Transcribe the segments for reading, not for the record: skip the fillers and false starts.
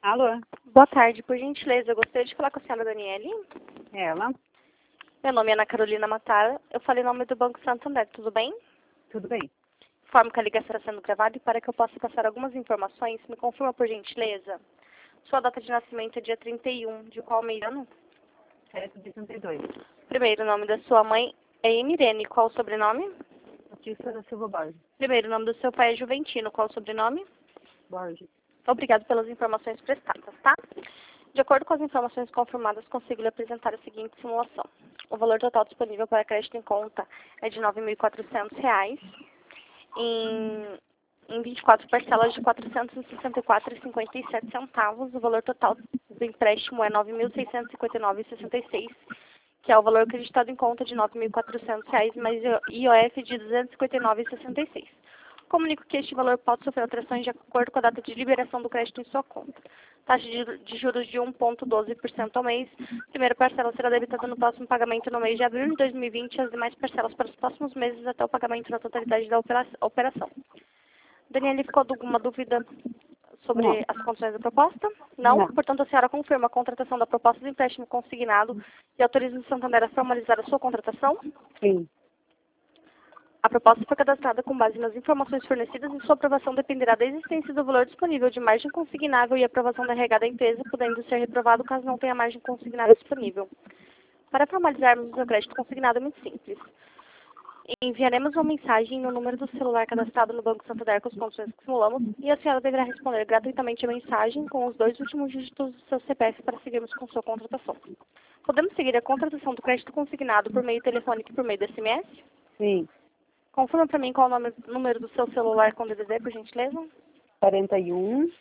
Alô? Boa tarde, por gentileza, eu gostaria de falar com a senhora Daniele. Ela? Meu nome é Ana Carolina Matara, eu falei em nome do Banco Santander, tudo bem? Tudo bem. Informo que a ligação está sendo gravada e para que eu possa passar algumas informações, me confirma por gentileza. Sua data de nascimento é dia 31, de qual mês? 7 de 32. Primeiro nome da sua mãe é Emirene, qual o sobrenome? Notícia da Silva Borges. Primeiro nome do seu pai é Juventino, qual o sobrenome? Borges. Obrigado pelas informações prestadas, tá? De acordo com as informações confirmadas, consigo lhe apresentar a seguinte simulação. O valor total disponível para crédito em conta é de R$ 9.400 em 24 parcelas de R$ 464,57. O valor total do empréstimo é R$ 9.659,66, que é o valor acreditado em conta de R$ 9.400 mais IOF de R$ 259,66. Comunico que este valor pode sofrer alterações de acordo com a data de liberação do crédito em sua conta. Taxa de juros de 1,12% ao mês. Primeira parcela será debitada no próximo pagamento no mês de abril de 2020 e as demais parcelas para os próximos meses até o pagamento na totalidade da operação. Daniela, ficou alguma dúvida sobre Não. as condições da proposta? Não? Não. Portanto, a senhora confirma a contratação da proposta de empréstimo consignado e autoriza o Santander a formalizar a sua contratação? Sim. A proposta foi cadastrada com base nas informações fornecidas e sua aprovação dependerá da existência do valor disponível de margem consignável e aprovação da RH da empresa, podendo ser reprovado caso não tenha margem consignada disponível. Para formalizarmos o seu crédito consignado é muito simples. Enviaremos uma mensagem no número do celular cadastrado no Banco Santander com as condições que simulamos e a senhora deverá responder gratuitamente a mensagem com os 2 últimos dígitos do seu CPF para seguirmos com sua contratação. Podemos seguir a contratação do crédito consignado por meio telefônico e por meio do SMS? Sim. Confirma para mim qual é o número do seu celular com DDD, por gentileza. 41 Uhum.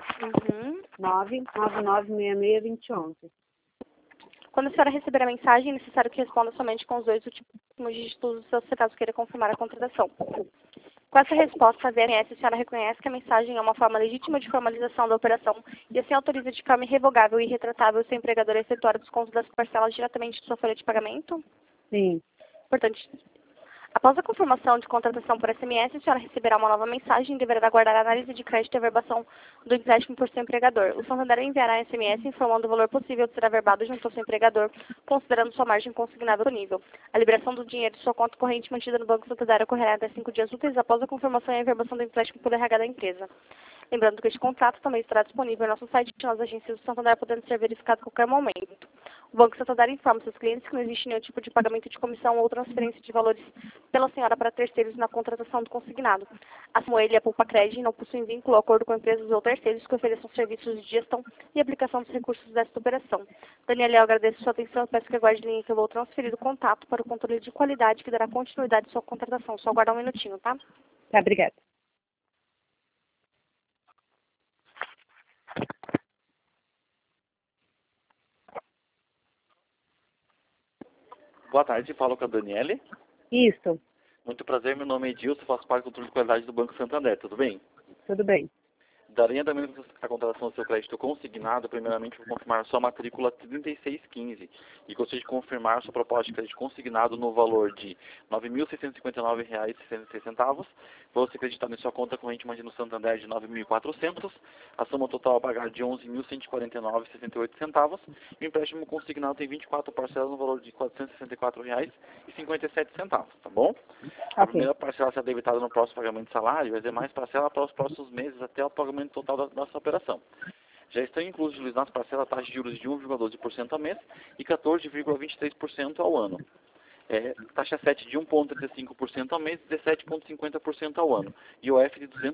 999662011. Quando a senhora receber a mensagem, é necessário que responda somente com os 2 últimos dígitos do seu CPF, caso queira confirmar a contratação. Com essa resposta, a VNS, a senhora reconhece que a mensagem é uma forma legítima de formalização da operação e assim autoriza de forma irrevogável e irretratável o seu empregador a efetuar o desconto das parcelas diretamente de sua folha de pagamento? Sim. Portanto, após a confirmação de contratação por SMS, a senhora receberá uma nova mensagem e deverá aguardar a análise de crédito e averbação do empréstimo por seu empregador. O Santander enviará SMS informando o valor possível de ser averbado junto ao seu empregador, considerando sua margem consignável disponível. A liberação do dinheiro de sua conta corrente mantida no Banco Santander ocorrerá até 5 dias úteis após a confirmação e averbação do empréstimo pelo RH da empresa. Lembrando que este contrato também estará disponível no nosso site e nas agências do Santander, podendo ser verificado a qualquer momento. O Banco Santander informa seus clientes que não existe nenhum tipo de pagamento de comissão ou transferência de valores pela senhora para terceiros na contratação do consignado. Assim, ele e a Poupa Crédito não possuem vínculo ou acordo com empresas ou terceiros que ofereçam serviços de gestão e aplicação dos recursos desta operação. Daniela, eu agradeço sua atenção e peço que aguarde a linha que eu vou transferir o contato para o controle de qualidade que dará continuidade à sua contratação. Só aguardar um minutinho, tá? Tá, obrigada. Boa tarde, falo com a Daniele. Isso. Muito prazer, meu nome é Edilson, faço parte do controle de qualidade do Banco Santander, tudo bem? Tudo bem. Darei andamento à contratação do seu crédito consignado, primeiramente vou confirmar sua matrícula 3615 e gostaria de confirmar sua proposta de crédito consignado no valor de R$ 9.659,66. Vou ser acreditado em sua conta corrente mantida no Santander de 9.400, a soma total a pagar de R$ 11.149,68 e o empréstimo consignado tem 24 parcelas no valor de R$ 464,57, tá bom? A primeira parcela será debitada no próximo pagamento de salário e as demais parcelas para os próximos meses até o pagamento total da nossa operação. Já estão inclusos nas parcelas taxas de juros de 1,12% ao mês e 14,23% ao ano. Taxa 7 de 1,35% ao mês e 17,50% ao ano. E o F de R$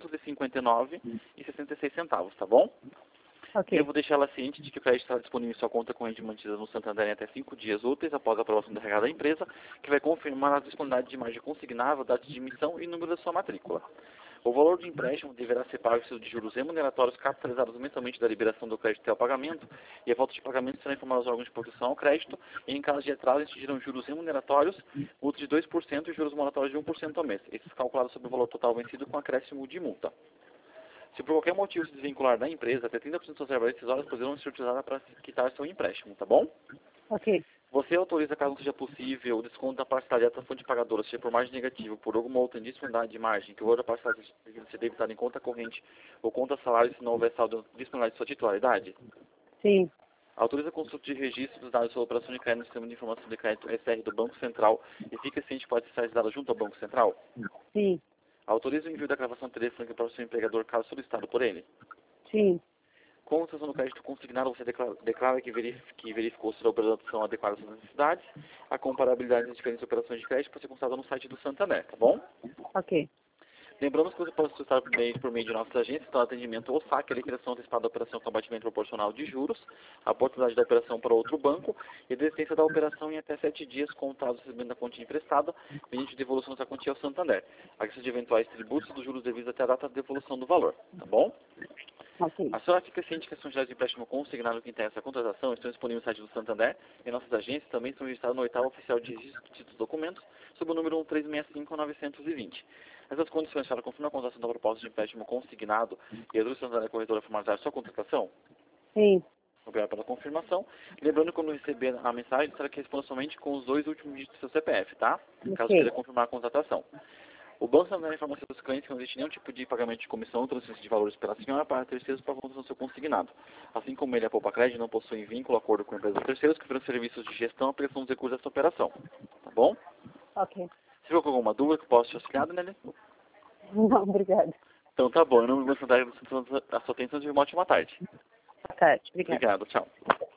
259,66, tá bom? Ok. Eu vou deixar ela ciente de que o crédito estará disponível em sua conta corrente mantida no Santander em até 5 dias úteis após a aprovação da RH da empresa, que vai confirmar a disponibilidade de margem consignável, data de emissão e número da sua matrícula. O valor do empréstimo deverá ser pago de juros remuneratórios capitalizados mensalmente da liberação do crédito até o pagamento, e a falta de pagamento será informada aos órgãos de proteção ao crédito, e em caso de atraso incidirão juros remuneratórios, multa de 2% e juros moratórios de 1% ao mês, esses calculados sobre o valor total vencido com acréscimo de multa. Se por qualquer motivo se desvincular da empresa, até 30% das verbas decisórias poderão ser utilizadas para quitar seu empréstimo, tá bom? Ok. Você autoriza, caso não seja possível, o desconto da parcialidade da fonte pagadora, seja por margem negativa ou por alguma outra indisponibilidade de margem, que o valor da parcialidade deve ser debitado em conta corrente ou conta salário se não houver saldo disponibilidade de sua titularidade? Sim. Autoriza a consulta de registro dos dados sobre operação de crédito no sistema de informação de crédito SR do Banco Central e fica ciente que pode ser realizada junto ao Banco Central? Sim. Autoriza o envio da gravação telefônica para o seu empregador caso solicitado por ele? Sim. Com a situação do crédito consignado, você declara que verificou se a operação adequada às suas necessidades. A comparabilidade das diferentes operações de crédito pode ser constatada no site do Santander, tá bom? Ok. Lembramos que você pode solicitar por meio de nossas agências, então atendimento ou saque, a liquidação antecipada da operação com abatimento proporcional de juros, a oportunidade da operação para outro banco e a desistência da operação em até 7 dias contados recebendo da quantia emprestada, mediante devolução dessa quantia ao Santander. A questão de eventuais tributos dos juros devidos até a data de devolução do valor, tá bom? Ok. A senhora fica ciente que as sociedades de empréstimo consignado que interessa a contratação estão disponíveis no site do Santander e nossas agências também estão registradas no oitavo oficial de registro de títulos e documentos sob o número 1365920. Essas condições, a senhora confirma a contratação da proposta de empréstimo consignado e a do Santander Corretora formalizar sua contratação? Sim. Obrigado pela confirmação. Lembrando que quando receber a mensagem, será que responda somente com os 2 últimos dígitos do seu CPF, tá? Caso queira confirmar a contratação. O Banco Santander informa aos seus clientes que não existe nenhum tipo de pagamento de comissão ou transferência de valores pela senhora para terceiros para a contratação do seu consignado. Assim como ele, a Poupa Crédito, não possui vínculo, acordo com empresas terceiros que oferecem serviços de gestão e aplicação dos recursos dessa operação. Tá bom? Ok. Se ficou com alguma dúvida que posso te auxiliar, Nelly? Não, obrigada. Então tá bom. Em nome do Banco Santander, a sua atenção de uma ótima tarde. Boa tarde. Obrigada. Obrigado. Tchau.